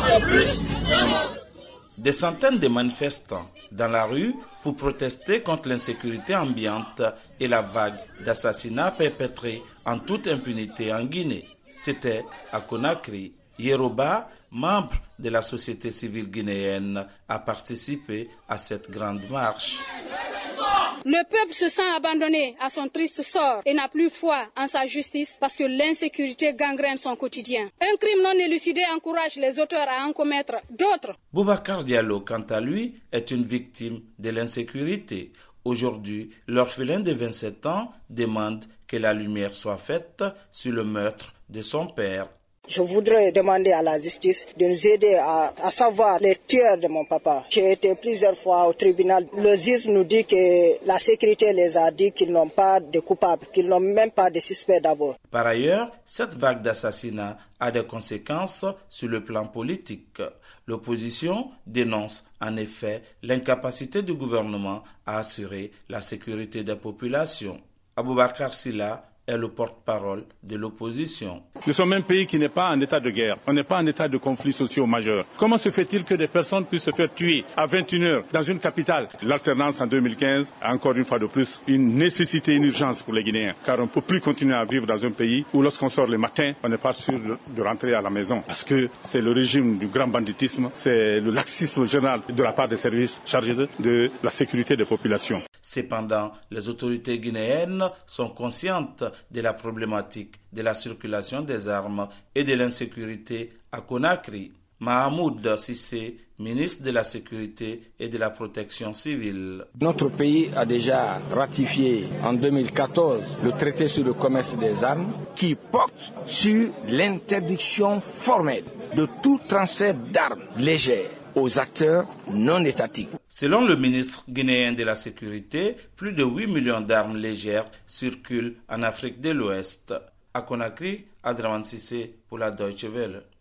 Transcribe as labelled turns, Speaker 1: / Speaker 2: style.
Speaker 1: Des centaines de manifestants dans la rue pour protester contre l'insécurité ambiante et la vague d'assassinats perpétrés en toute impunité en Guinée. C'était à Conakry. Yeroba, membre de la société civile guinéenne, a participé à cette grande marche.
Speaker 2: Le peuple se sent abandonné à son triste sort et n'a plus foi en sa justice parce que l'insécurité gangrène son quotidien. Un crime non élucidé encourage les auteurs à en commettre d'autres.
Speaker 1: Boubacar Diallo, quant à lui, est une victime de l'insécurité. Aujourd'hui, l'orphelin de 27 ans demande que la lumière soit faite sur le meurtre de son père.
Speaker 3: Je voudrais demander à la justice de nous aider à savoir les tueurs de mon papa. J'ai été plusieurs fois au tribunal. Le juge nous dit que la sécurité les a dit qu'ils n'ont pas de coupables, qu'ils n'ont même pas de suspects d'abord.
Speaker 1: Par ailleurs, cette vague d'assassinats a des conséquences sur le plan politique. L'opposition dénonce en effet l'incapacité du gouvernement à assurer la sécurité des populations. Aboubacar Silla est le porte-parole de l'opposition.
Speaker 4: Nous sommes un pays qui n'est pas en état de guerre. On n'est pas en état de conflits sociaux majeurs. Comment se fait-il que des personnes puissent se faire tuer à 21h dans une capitale? L'alternance en 2015 a encore une fois de plus une nécessité, une urgence pour les Guinéens. Car on ne peut plus continuer à vivre dans un pays où lorsqu'on sort le matin, on n'est pas sûr de rentrer à la maison. Parce que c'est le régime du grand banditisme, c'est le laxisme général de la part des services chargés de la sécurité des populations.
Speaker 1: Cependant, les autorités guinéennes sont conscientes de la problématique de la circulation des armes et de l'insécurité à Conakry. Mahamoud Cissé, ministre de la Sécurité et de la Protection civile.
Speaker 5: Notre pays a déjà ratifié en 2014 le traité sur le commerce des armes qui porte sur l'interdiction formelle de tout transfert d'armes légères aux acteurs non étatiques.
Speaker 1: Selon le ministre guinéen de la Sécurité, plus de 8 millions d'armes légères circulent en Afrique de l'Ouest. À Conakry, Adraman Cissé pour la Deutsche Welle.